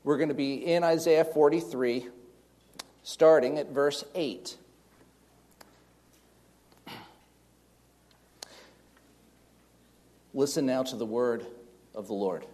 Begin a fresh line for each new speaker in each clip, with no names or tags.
We're going to be in Isaiah 43, starting at verse 8. Listen now to the word of the Lord.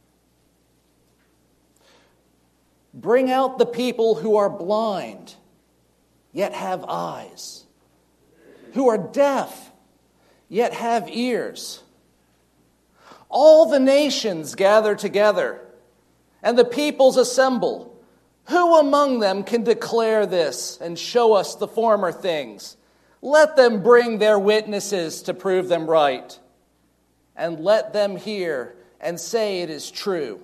Bring out the people who are blind, yet have eyes, who are deaf, yet have ears. All the nations gather together, and the peoples assemble. Who among them can declare this and show us the former things? Let them bring their witnesses to prove them right, and let them hear and say it is true.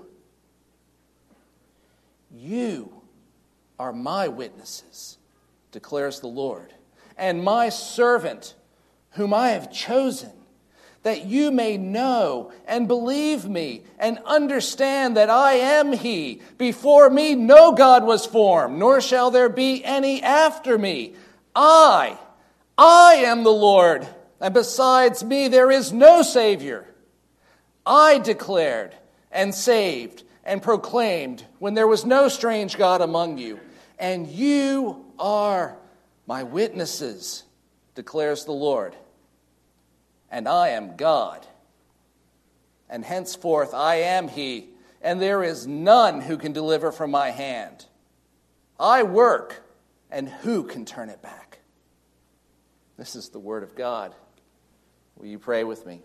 You are my witnesses, declares the Lord, and my servant, whom I have chosen, that you may know and believe me and understand that I am He. Before me no God was formed, nor shall there be any after me. I am the Lord, and besides me there is no Savior. I declared and saved and proclaimed when there was no strange God among you. And you are my witnesses, declares the Lord. And I am God. And henceforth I am He, and there is none who can deliver from my hand. I work, and who can turn it back? This is the word of God. Will you pray with me?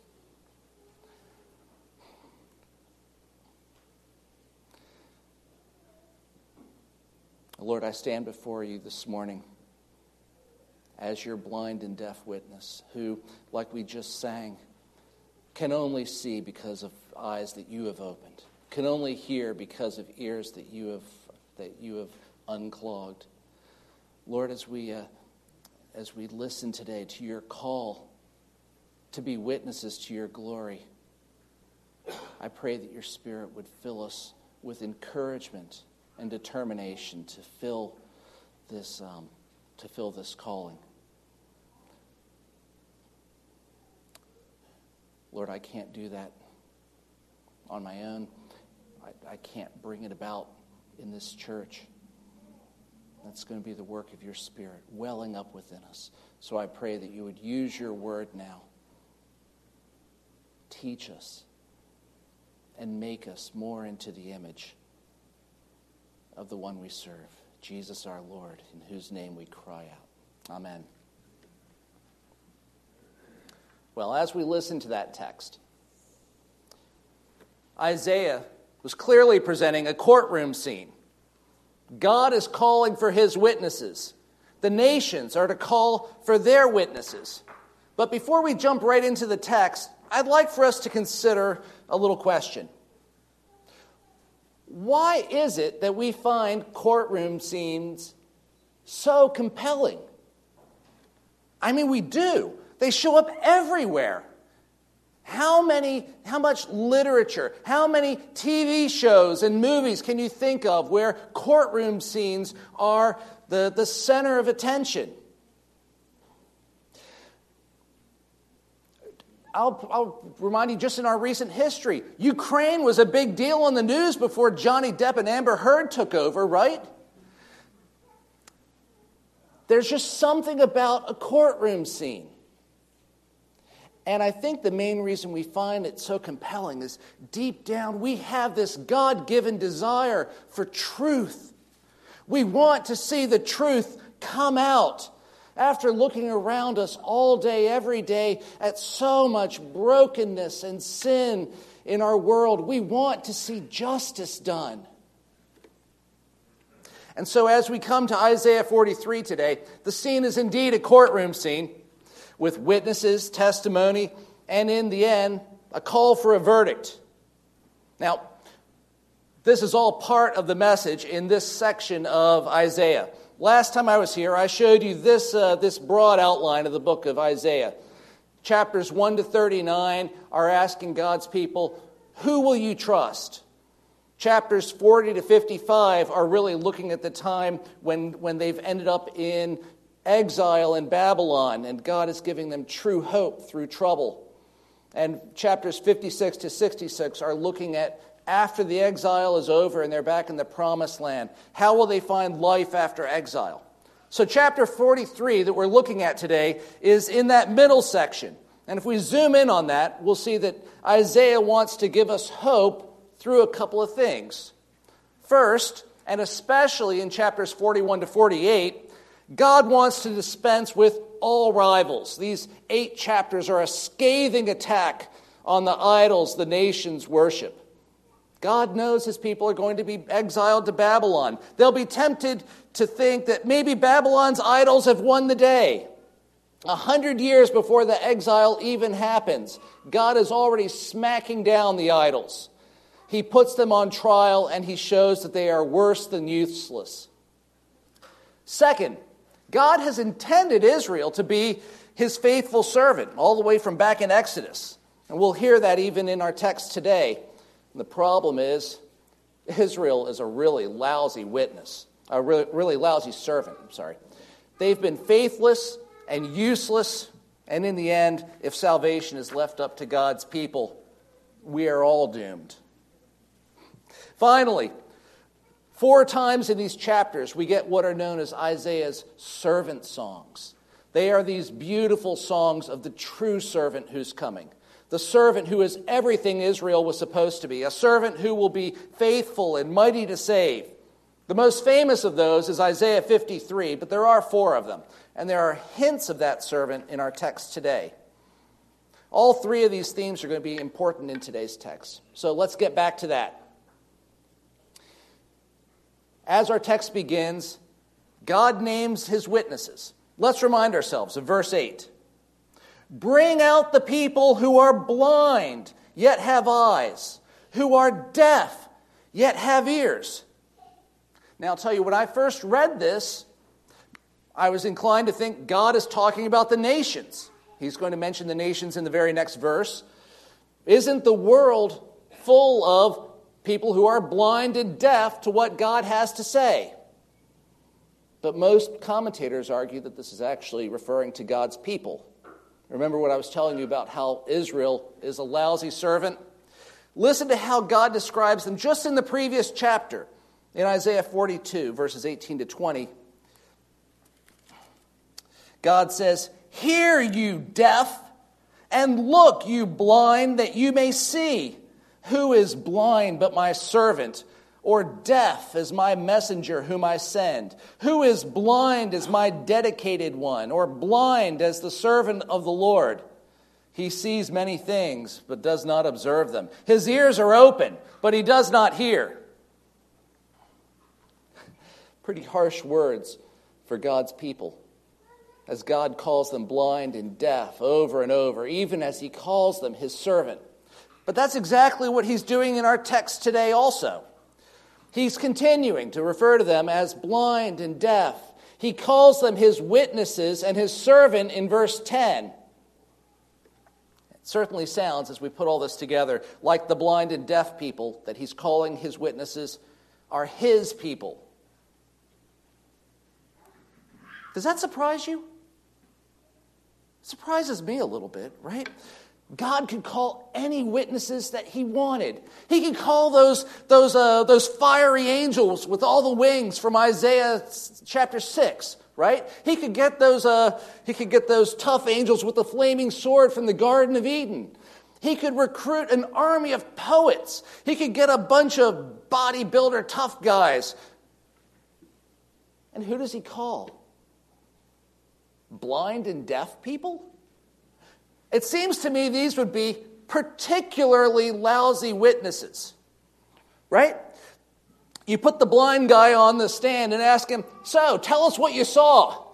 Lord, I stand before you this morning as your blind and deaf witness who, like we just sang, can only see because of eyes that you have opened, can only hear because of ears that you have unclogged. Lord, as we listen today to your call to be witnesses to your glory, I pray that your Spirit would fill us with encouragement and determination to fill this calling. Lord, I can't do that on my own. I can't bring it about in this church. That's going to be the work of your Spirit welling up within us. So I pray that you would use your word now. Teach us and make us more into the image of the one we serve, Jesus our Lord, in whose name we cry out. Amen. Well, as we listen to that text, Isaiah was clearly presenting a courtroom scene. God is calling for his witnesses. The nations are to call for their witnesses. But before we jump right into the text, I'd like for us to consider a little question. Why is it that we find courtroom scenes so compelling? I mean, we do. They show up everywhere. How much literature, how many TV shows and movies can you think of where courtroom scenes are the center of attention? I'll remind you, just in our recent history, Ukraine was a big deal on the news before Johnny Depp and Amber Heard took over, right? There's just something about a courtroom scene. And I think the main reason we find it so compelling is deep down we have this God-given desire for truth. We want to see the truth come out. After looking around us all day, every day, at so much brokenness and sin in our world, we want to see justice done. And so as we come to Isaiah 43 today, the scene is indeed a courtroom scene with witnesses, testimony, and in the end, a call for a verdict. Now, this is all part of the message in this section of Isaiah. Last time I was here, I showed you this broad outline of the book of Isaiah. Chapters 1 to 39 are asking God's people, who will you trust? Chapters 40 to 55 are really looking at the time when they've ended up in exile in Babylon, and God is giving them true hope through trouble. And chapters 56 to 66 are looking at after the exile is over and they're back in the promised land? How will they find life after exile? So chapter 43 that we're looking at today is in that middle section. And if we zoom in on that, we'll see that Isaiah wants to give us hope through a couple of things. First, and especially in chapters 41 to 48, God wants to dispense with all rivals. These 8 chapters are a scathing attack on the idols the nations worship. God knows his people are going to be exiled to Babylon. They'll be tempted to think that maybe Babylon's idols have won the day. 100 years before the exile even happens, God is already smacking down the idols. He puts them on trial and he shows that they are worse than useless. Second, God has intended Israel to be his faithful servant, all the way from back in Exodus. And we'll hear that even in our text today. And the problem is, Israel is a really lousy witness, a really lousy servant, They've been faithless and useless, and in the end, if salvation is left up to God's people, we are all doomed. Finally, 4 times in these chapters, we get what are known as Isaiah's servant songs. They are these beautiful songs of the true servant who's coming. The servant who is everything Israel was supposed to be. A servant who will be faithful and mighty to save. The most famous of those is Isaiah 53, but there are 4 of them. And there are hints of that servant in our text today. All 3 of these themes are going to be important in today's text. So let's get back to that. As our text begins, God names his witnesses. Let's remind ourselves of verse 8. Bring out the people who are blind, yet have eyes, who are deaf, yet have ears. Now, I'll tell you, when I first read this, I was inclined to think God is talking about the nations. He's going to mention the nations in the very next verse. Isn't the world full of people who are blind and deaf to what God has to say? But most commentators argue that this is actually referring to God's people. Remember what I was telling you about how Israel is a lousy servant? Listen to how God describes them just in the previous chapter. In Isaiah 42, verses 18 to 20, God says, "Hear, you deaf, and look, you blind, that you may see. Who is blind but my servant, or deaf as my messenger whom I send? Who is blind as my dedicated one, or blind as the servant of the Lord? He sees many things, but does not observe them. His ears are open, but he does not hear." Pretty harsh words for God's people, as God calls them blind and deaf over and over, even as he calls them his servant. But that's exactly what he's doing in our text today also. He's continuing to refer to them as blind and deaf. He calls them his witnesses and his servant in verse 10. It certainly sounds, as we put all this together, like the blind and deaf people that he's calling his witnesses are his people. Does that surprise you? It surprises me a little bit, right? God could call any witnesses that he wanted. He could call those fiery angels with all the wings from Isaiah chapter 6, right? He could get those tough angels with the flaming sword from the Garden of Eden. He could recruit an army of poets. He could get a bunch of bodybuilder tough guys. And who does he call? Blind and deaf people? It seems to me these would be particularly lousy witnesses, right? You put the blind guy on the stand and ask him, "So, tell us what you saw." Of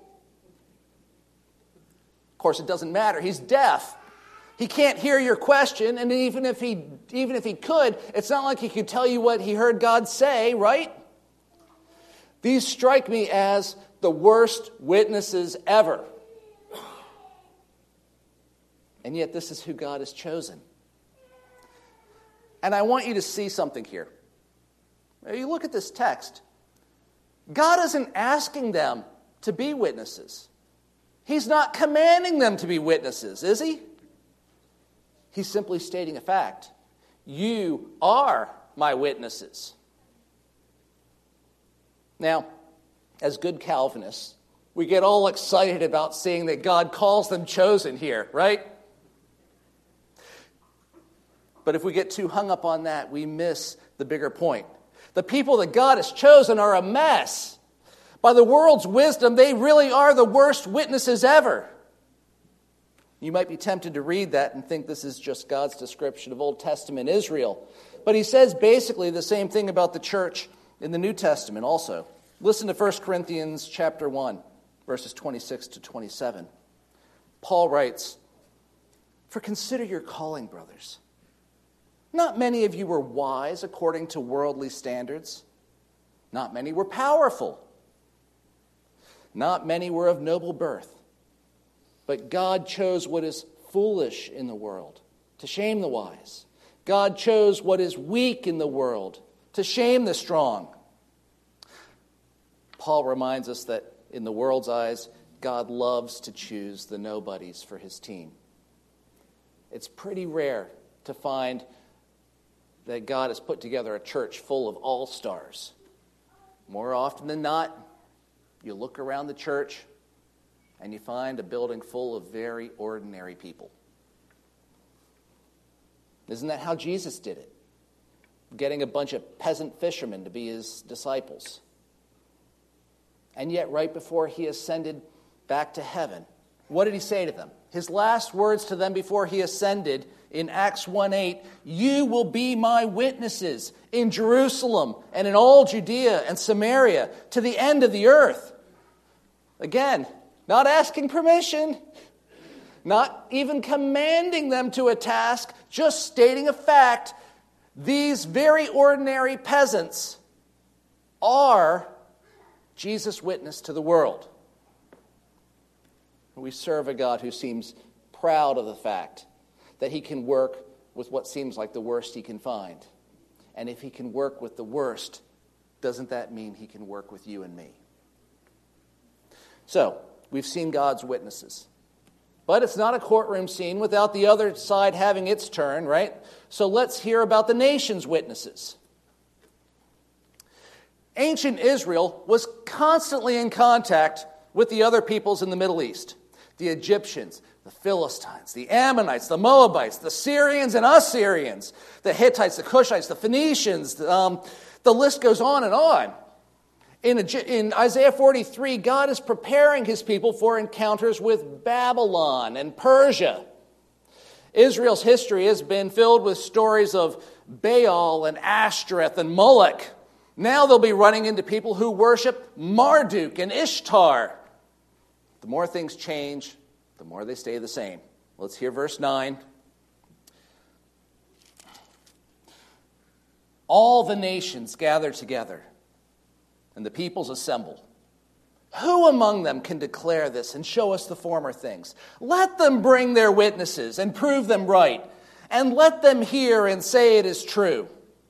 course, it doesn't matter. He's deaf. He can't hear your question, and even if he could, it's not like he could tell you what he heard God say, right? These strike me as the worst witnesses ever. And yet this is who God has chosen. And I want you to see something here. You look at this text. God isn't asking them to be witnesses. He's not commanding them to be witnesses, is he? He's simply stating a fact. You are my witnesses. Now, as good Calvinists, we get all excited about seeing that God calls them chosen here, right? But if we get too hung up on that, we miss the bigger point. The people that God has chosen are a mess. By the world's wisdom, they really are the worst witnesses ever. You might be tempted to read that and think this is just God's description of Old Testament Israel. But he says basically the same thing about the church in the New Testament also. Listen to 1 Corinthians chapter 1, verses 26 to 27. Paul writes, "For consider your calling, brothers. Not many of you were wise according to worldly standards. Not many were powerful. Not many were of noble birth. But God chose what is foolish in the world to shame the wise. God chose what is weak in the world to shame the strong." Paul reminds us that in the world's eyes, God loves to choose the nobodies for his team. It's pretty rare to find that God has put together a church full of all-stars. More often than not, you look around the church and you find a building full of very ordinary people. Isn't that how Jesus did it? Getting a bunch of peasant fishermen to be his disciples. And yet, right before he ascended back to heaven, what did he say to them? His last words to them before he ascended in Acts 1:8, "You will be my witnesses in Jerusalem and in all Judea and Samaria to the end of the earth." Again, not asking permission, not even commanding them to a task, just stating a fact. These very ordinary peasants are Jesus' witness to the world. We serve a God who seems proud of the fact that he can work with what seems like the worst he can find. And if he can work with the worst, doesn't that mean he can work with you and me? So, we've seen God's witnesses. But it's not a courtroom scene without the other side having its turn, right? So let's hear about the nation's witnesses. Ancient Israel was constantly in contact with the other peoples in the Middle East. The Egyptians, the Philistines, the Ammonites, the Moabites, the Syrians and Assyrians, the Hittites, the Cushites, the Phoenicians, the list goes on and on. In Isaiah 43, God is preparing his people for encounters with Babylon and Persia. Israel's history has been filled with stories of Baal and Ashtoreth and Moloch. Now they'll be running into people who worship Marduk and Ishtar. The more things change, the more they stay the same. Let's hear verse 9. All the nations gather together, and the peoples assemble. Who among them can declare this and show us the former things? Let them bring their witnesses and prove them right, and let them hear and say it is true.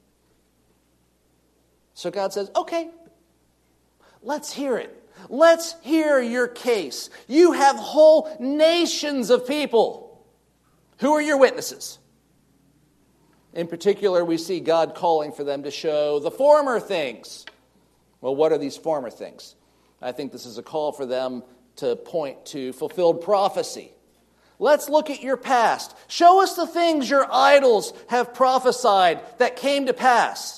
So God says, okay, let's hear it. Let's hear your case. You have whole nations of people. Who are your witnesses? In particular, we see God calling for them to show the former things. Well, what are these former things? I think this is a call for them to point to fulfilled prophecy. Let's look at your past. Show us the things your idols have prophesied that came to pass.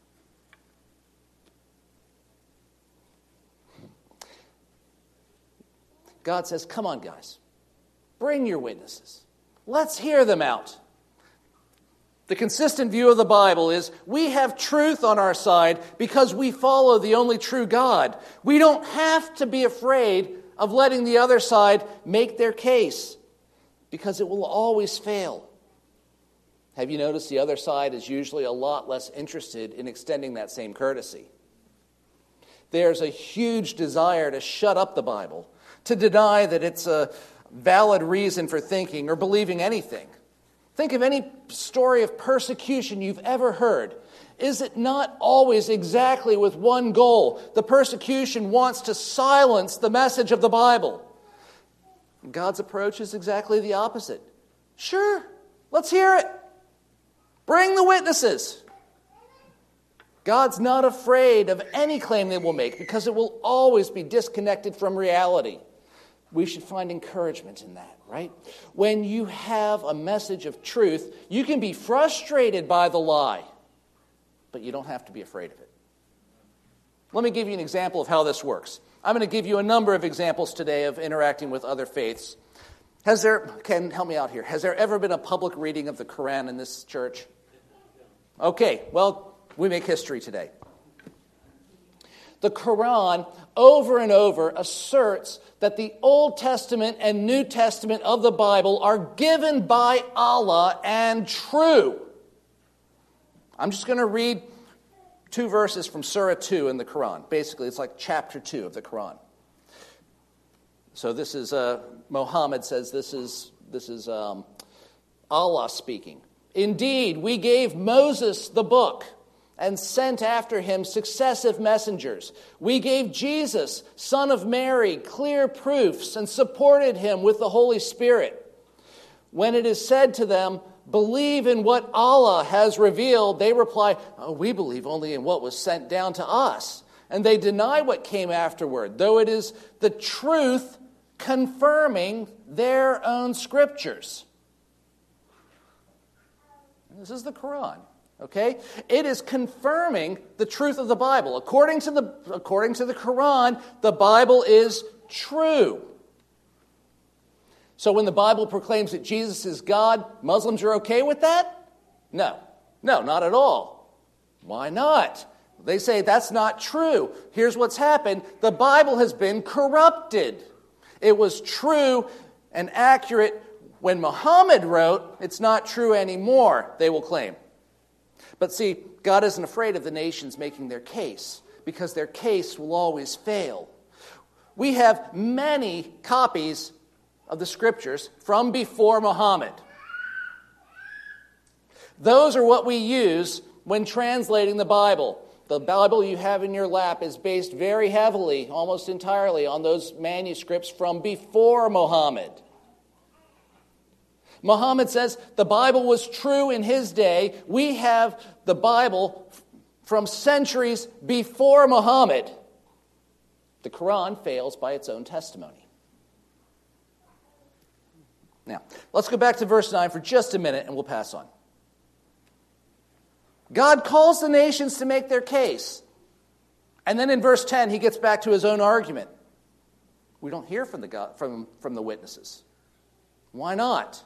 God says, come on, guys. Bring your witnesses. Let's hear them out. The consistent view of the Bible is we have truth on our side because we follow the only true God. We don't have to be afraid of letting the other side make their case because it will always fail. Have you noticed the other side is usually a lot less interested in extending that same courtesy? There's a huge desire to shut up the Bible, to deny that it's a valid reason for thinking or believing anything. Think of any story of persecution you've ever heard. Is it not always exactly with one goal? The persecution wants to silence the message of the Bible. God's approach is exactly the opposite. Sure, let's hear it. Bring the witnesses. God's not afraid of any claim they will make because it will always be disconnected from reality. We should find encouragement in that, right? When you have a message of truth, you can be frustrated by the lie, but you don't have to be afraid of it. Let me give you an example of how this works. I'm going to give you a number of examples today of interacting with other faiths. Ken, help me out here. Has there ever been a public reading of the Quran in this church? Okay, well, we make history today. The Quran, over and over, asserts that the Old Testament and New Testament of the Bible are given by Allah and true. I'm just going to read 2 verses from Surah 2 in the Quran. Basically, it's like chapter 2 of the Quran. So this is, Muhammad says this is Allah speaking. Indeed, we gave Moses the book and sent after him successive messengers. We gave Jesus, son of Mary, clear proofs and supported him with the Holy Spirit. When it is said to them, believe in what Allah has revealed, they reply, we believe only in what was sent down to us. And they deny what came afterward, though it is the truth confirming their own scriptures. This is the Quran, okay? It is confirming the truth of the Bible. According to the Quran, the Bible is true. So when the Bible proclaims that Jesus is God, Muslims are okay with that? No, not at all. Why not? They say that's not true. Here's what's happened. The Bible has been corrupted. It was true and accurate when Muhammad wrote. It's not true anymore, they will claim. But see, God isn't afraid of the nations making their case, because their case will always fail. We have many copies of the scriptures from before Muhammad. Those are what we use when translating the Bible. The Bible you have in your lap is based very heavily, almost entirely, on those manuscripts from before Muhammad. Muhammad says the Bible was true in his day. We have the Bible from centuries before Muhammad. The Quran fails by its own testimony. Now, let's go back to verse 9 for just a minute and we'll pass on. God calls the nations to make their case. And then in verse 10, he gets back to his own argument. We don't hear from the witnesses. Why not?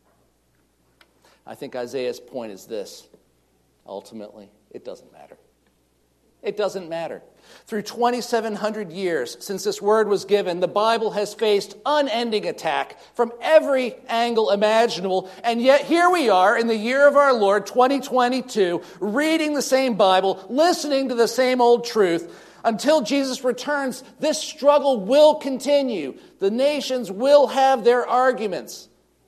I think Isaiah's point is this. Ultimately, it doesn't matter. It doesn't matter. Through 2,700 years since this word was given, the Bible has faced unending attack from every angle imaginable. And yet here we are in the year of our Lord, 2022, reading the same Bible, listening to the same old truth. Until Jesus returns, this struggle will continue. The nations will have their arguments.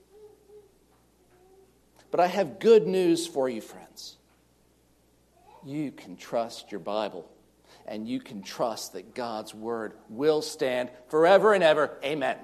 But I have good news for you, friends. You can trust your Bible, and you can trust that God's word will stand forever and ever. Amen.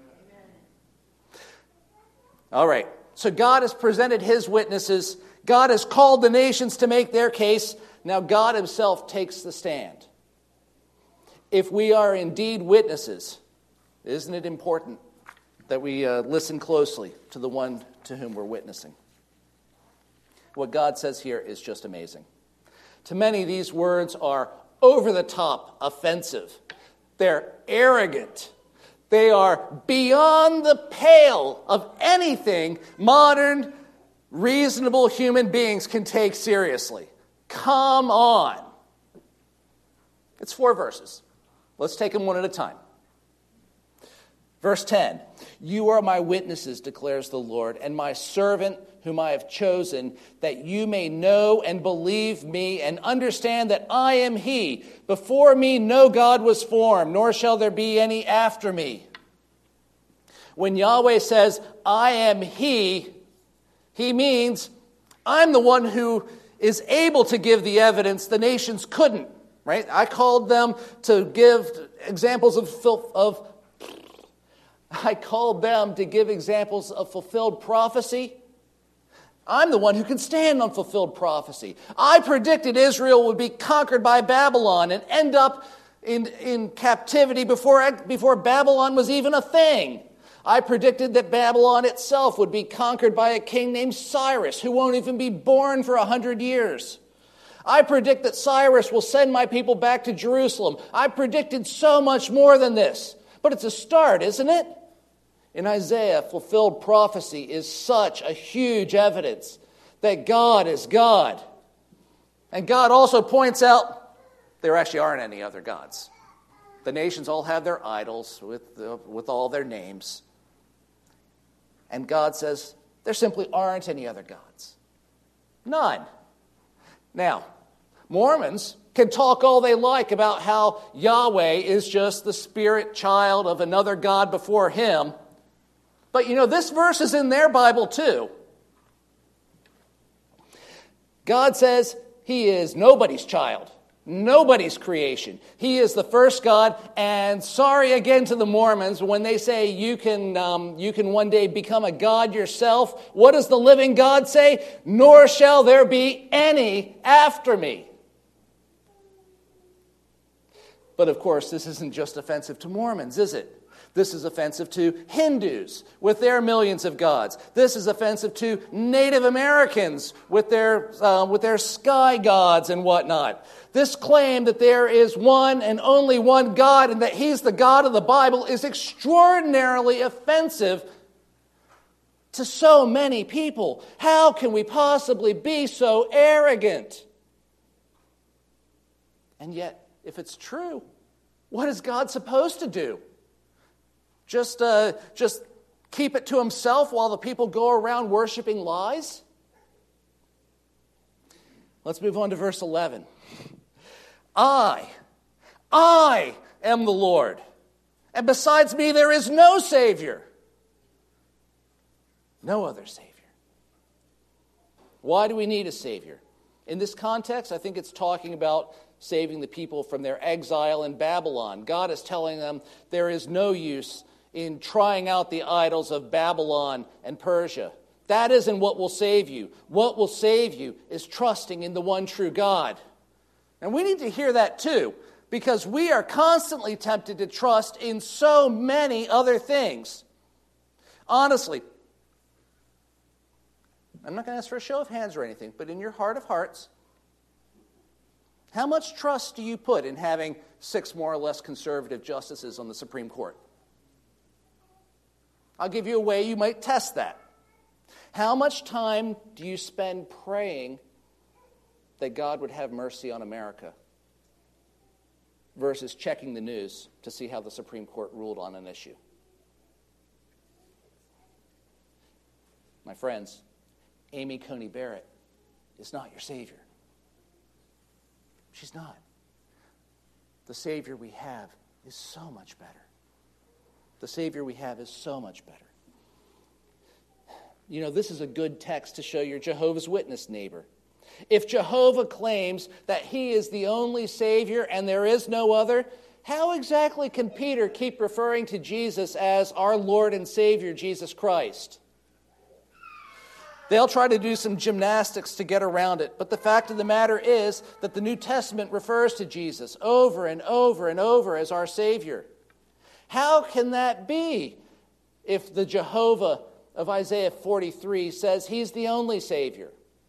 All right, so God has presented his witnesses. God has called the nations to make their case. Now God himself takes the stand. If we are indeed witnesses, isn't it important that we listen closely to the one to whom we're witnessing? What God says here is just amazing. To many, these words are over-the-top offensive. They're arrogant. They are beyond the pale of anything modern, reasonable human beings can take seriously. Come on. It's 4 verses. Let's take them one at a time. Verse 10, you are my witnesses, declares the Lord, and my servant whom I have chosen, that you may know and believe me and understand that I am he. Before me no God was formed, nor shall there be any after me. When Yahweh says, I am he means I'm the one who is able to give the evidence the nations couldn't. Right? I called them to give examples of fulfilled prophecy. I'm the one who can stand on fulfilled prophecy. I predicted Israel would be conquered by Babylon and end up in captivity before Babylon was even a thing. I predicted that Babylon itself would be conquered by a king named Cyrus, who won't even be born for 100 years. I predict that Cyrus will send my people back to Jerusalem. I predicted so much more than this. But it's a start, isn't it? In Isaiah, fulfilled prophecy is such a huge evidence that God is God. And God also points out there actually aren't any other gods. The nations all have their idols with all their names. And God says there simply aren't any other gods. None. Now, Mormons can talk all they like about how Yahweh is just the spirit child of another god before him. But you know, this verse is in their Bible too. God says he is nobody's child, nobody's creation. He is the first God, and sorry again to the Mormons when they say you can one day become a god yourself. What does the living God say? Nor shall there be any after me. But of course, this isn't just offensive to Mormons, is it? This is offensive to Hindus with their millions of gods. This is offensive to Native Americans with their sky gods and whatnot. This claim that there is one and only one God and that he's the God of the Bible is extraordinarily offensive to so many people. How can we possibly be so arrogant? And yet, if it's true, what is God supposed to do? Just keep it to himself while the people go around worshiping lies? Let's move on to verse 11. I am the Lord, and besides me there is no Savior. No other Savior. Why do we need a Savior? In this context, I think it's talking about saving the people from their exile in Babylon. God is telling them there is no use in trying out the idols of Babylon and Persia. That isn't what will save you. What will save you is trusting in the one true God. And we need to hear that too, because we are constantly tempted to trust in so many other things. Honestly, I'm not going to ask for a show of hands or anything, but in your heart of hearts, how much trust do you put in having 6 more or less conservative justices on the Supreme Court? I'll give you a way you might test that. How much time do you spend praying that God would have mercy on America versus checking the news to see how the Supreme Court ruled on an issue? My friends, Amy Coney Barrett is not your Savior. She's not. The Savior we have is so much better. The Savior we have is so much better. You know, this is a good text to show your Jehovah's Witness neighbor. If Jehovah claims that he is the only Savior and there is no other, how exactly can Peter keep referring to Jesus as our Lord and Savior, Jesus Christ? They'll try to do some gymnastics to get around it, but the fact of the matter is that the New Testament refers to Jesus over and over and over as our Savior. How can that be if the Jehovah of Isaiah 43 says he's the only Savior?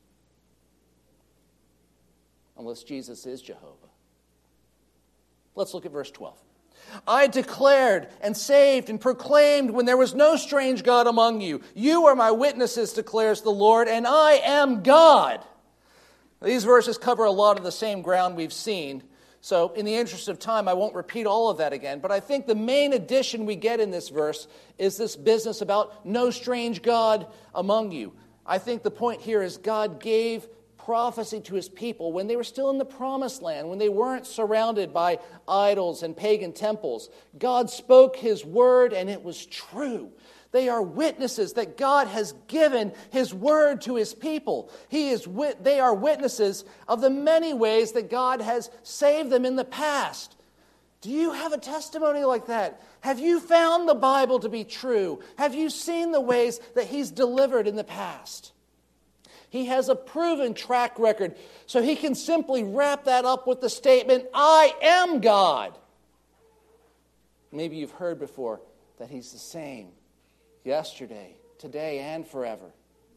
Unless Jesus is Jehovah. Let's look at verse 12. I declared and saved and proclaimed when there was no strange God among you. You are my witnesses, declares the Lord, and I am God. These verses cover a lot of the same ground we've seen. So in the interest of time, I won't repeat all of that again. But I think the main addition we get in this verse is this business about no strange God among you. I think the point here is God gave prophecy to his people when they were still in the promised land, when they weren't surrounded by idols and pagan temples. God spoke his word and it was true. They are witnesses that God has given his word to his people. They are witnesses of the many ways that God has saved them in the past. Do you have a testimony like that? Have you found the Bible to be true? Have you seen the ways that he's delivered in the past? He has a proven track record. So he can simply wrap that up with the statement, I am God. Maybe you've heard before that he's the same yesterday, today, and forever.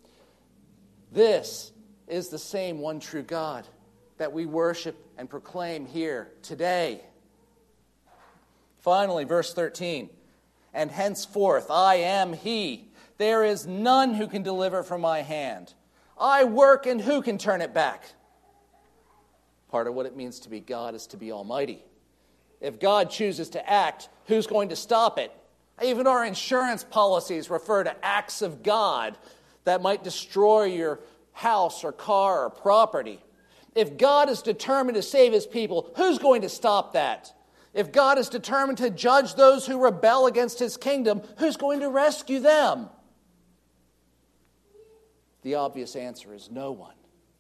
This is the same one true God that we worship and proclaim here today. Finally, verse 13, and henceforth I am he. There is none who can deliver from my hand. I work, and who can turn it back? Part of what it means to be God is to be almighty. If God chooses to act, who's going to stop it? Even our insurance policies refer to acts of God that might destroy your house or car or property. If God is determined to save his people, who's going to stop that? If God is determined to judge those who rebel against his kingdom, who's going to rescue them? The obvious answer is no one.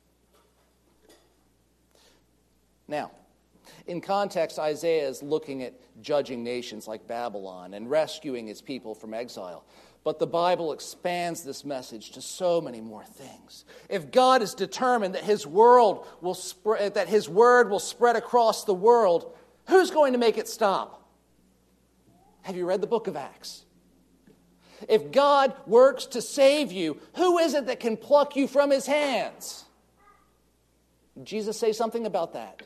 Now, in context, Isaiah is looking at judging nations like Babylon and rescuing his people from exile. But the Bible expands this message to so many more things. If God is determined that his word will spread across the world, who's going to make it stop? Have you read the book of Acts? If God works to save you, who is it that can pluck you from his hands? Did Jesus say something about that?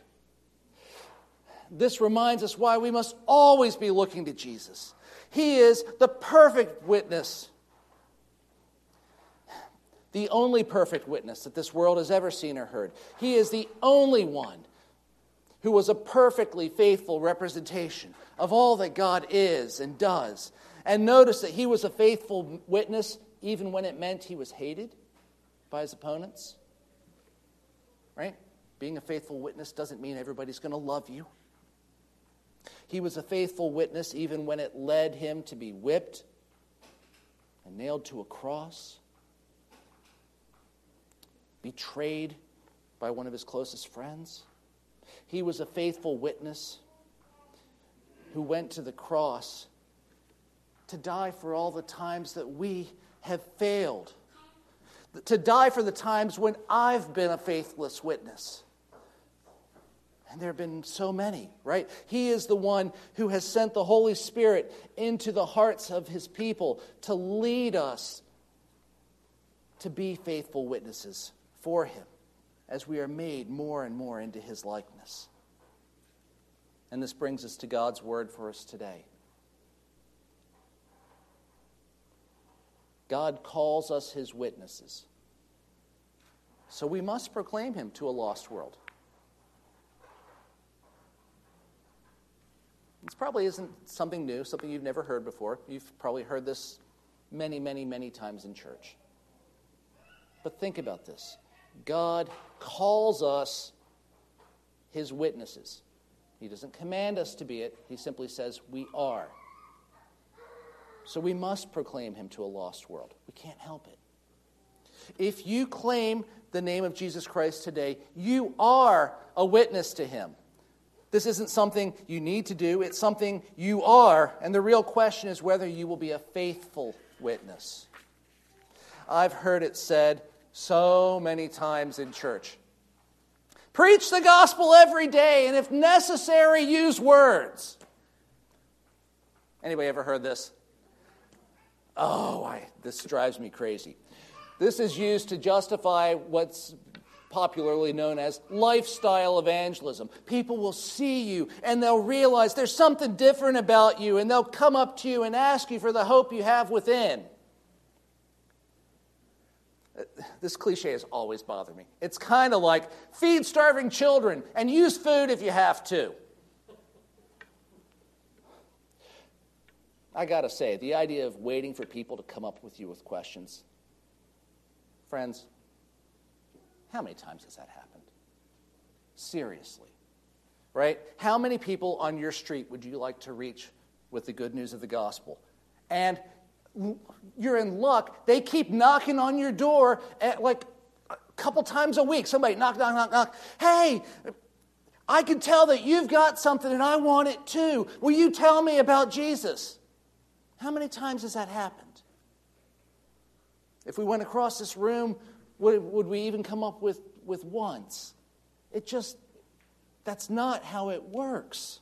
This reminds us why we must always be looking to Jesus. He is the perfect witness, the only perfect witness that this world has ever seen or heard. He is the only one who was a perfectly faithful representation of all that God is and does. And notice that he was a faithful witness even when it meant he was hated by his opponents. Right? Being a faithful witness doesn't mean everybody's going to love you. He was a faithful witness even when it led him to be whipped and nailed to a cross, betrayed by one of his closest friends. He was a faithful witness who went to the cross to die for all the times that we have failed, to die for the times when I've been a faithless witness. And there have been so many, right? He is the one who has sent the Holy Spirit into the hearts of his people to lead us to be faithful witnesses for him as we are made more and more into his likeness. And this brings us to God's word for us today. God calls us his witnesses. So we must proclaim him to a lost world. This probably isn't something new, something you've never heard before. You've probably heard this many, many, many times in church. But think about this. God calls us his witnesses. He doesn't command us to be it. He simply says we are. So we must proclaim him to a lost world. We can't help it. If you claim the name of Jesus Christ today, you are a witness to him. This isn't something you need to do. It's something you are. And the real question is whether you will be a faithful witness. I've heard it said so many times in church. Preach the gospel every day, and if necessary, use words. Anybody ever heard this? This drives me crazy. This is used to justify what's popularly known as lifestyle evangelism. People will see you and they'll realize there's something different about you, and they'll come up to you and ask you for the hope you have within. This cliche has always bothered me. It's kind of like feed starving children and use food if you have to. I got to say, the idea of waiting for people to come up with you with questions, friends, how many times has that happened? Seriously, right? How many people on your street would you like to reach with the good news of the gospel? And you're in luck. They keep knocking on your door at like a couple times a week. Somebody knock, knock, knock, knock. Hey, I can tell that you've got something and I want it too. Will you tell me about Jesus? How many times has that happened? If we went across this room Would we even come up with once? That's not how it works.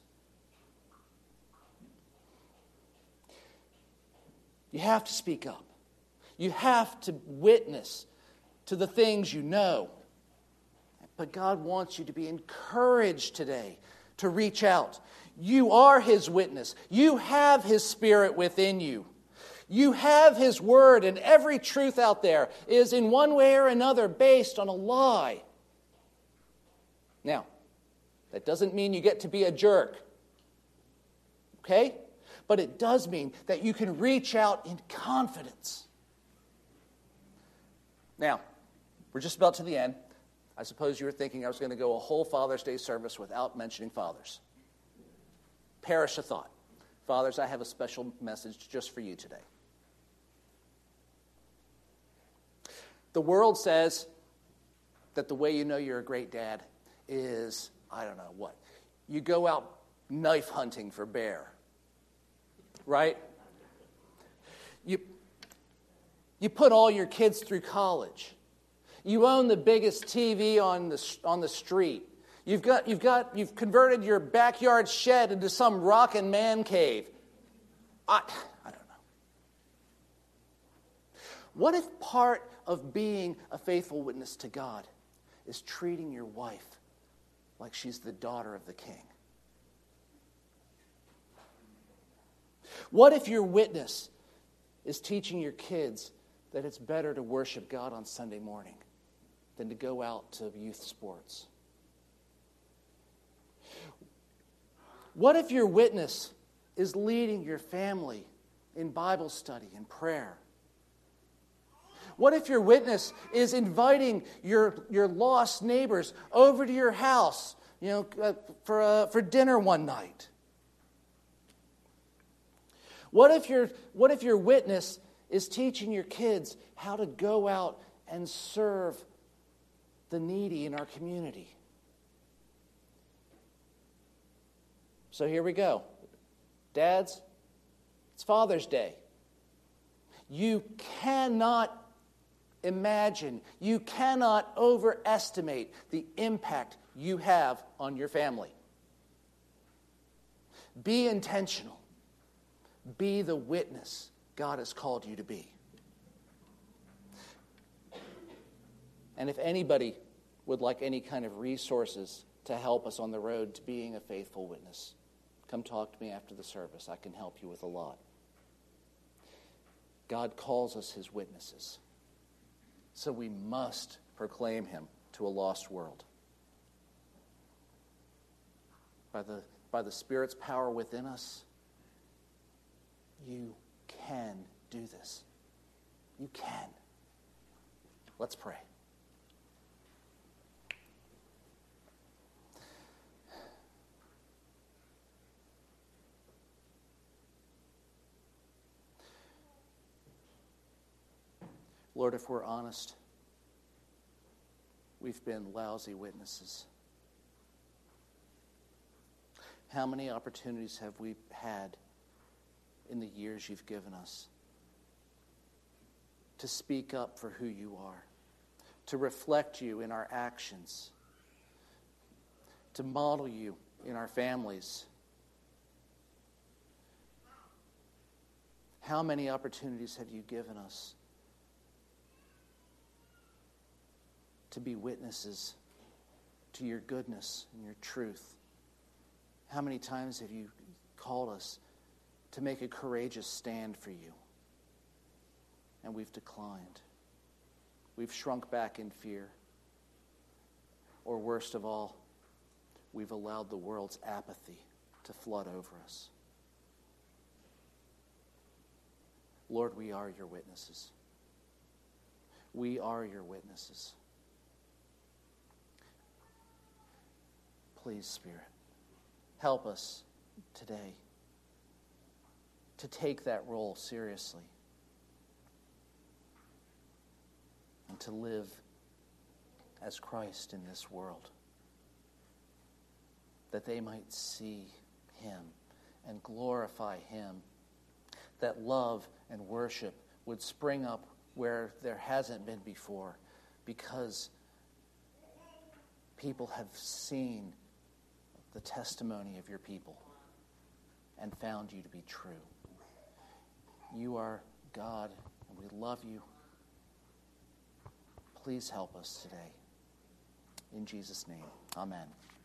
You have to speak up. You have to witness to the things you know. But God wants you to be encouraged today to reach out. You are His witness. You have His Spirit within you. You have His Word, and every truth out there is in one way or another based on a lie. Now, that doesn't mean you get to be a jerk. Okay? But it does mean that you can reach out in confidence. Now, we're just about to the end. I suppose you were thinking I was going to go a whole Father's Day service without mentioning fathers. Perish the thought. Fathers, I have a special message just for you today. The world says that the way you know you're a great dad is, I don't know what. You go out knife hunting for bear. Right? You put all your kids through college. You own the biggest TV on the street. You've converted your backyard shed into some rockin' man cave. I don't know. What if part of being a faithful witness to God is treating your wife like she's the daughter of the king? What if your witness is teaching your kids that it's better to worship God on Sunday morning than to go out to youth sports? What if your witness is leading your family in Bible study and prayer? What if your witness is inviting your lost neighbors over to your house, for dinner one night? What if your witness is teaching your kids how to go out and serve the needy in our community? So here we go. Dads, it's Father's Day. You cannot imagine, you cannot overestimate the impact you have on your family. Be intentional. Be the witness God has called you to be. And if anybody would like any kind of resources to help us on the road to being a faithful witness, come talk to me after the service. I can help you with a lot. God calls us His witnesses. So we must proclaim Him to a lost world. By the Spirit's power within us, you can do this. You can. Let's pray. Lord, if we're honest, we've been lousy witnesses. How many opportunities have we had in the years you've given us to speak up for who you are, to reflect you in our actions, to model you in our families? How many opportunities have you given us to be witnesses to your goodness and your truth? How many times have you called us to make a courageous stand for you? And we've declined. We've shrunk back in fear. Or worst of all, we've allowed the world's apathy to flood over us. Lord, we are your witnesses. We are your witnesses. Please, Spirit, help us today to take that role seriously and to live as Christ in this world, that they might see Him and glorify Him, that love and worship would spring up where there hasn't been before, because people have seen the testimony of your people and found you to be true. You are God, and we love you. Please help us today. In Jesus' name, amen.